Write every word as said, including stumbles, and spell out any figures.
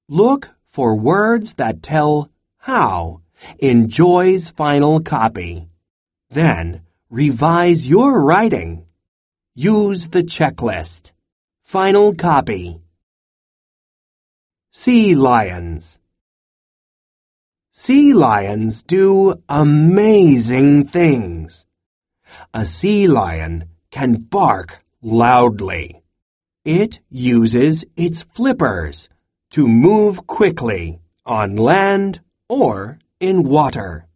Look for words that tell how in Joy's final copy. Then, revise your writing. Use the checklist. Final copy. Sea lions. Sea lions do amazing things. A sea lion can bark loudly. It uses its flippers to move quickly on land or in water.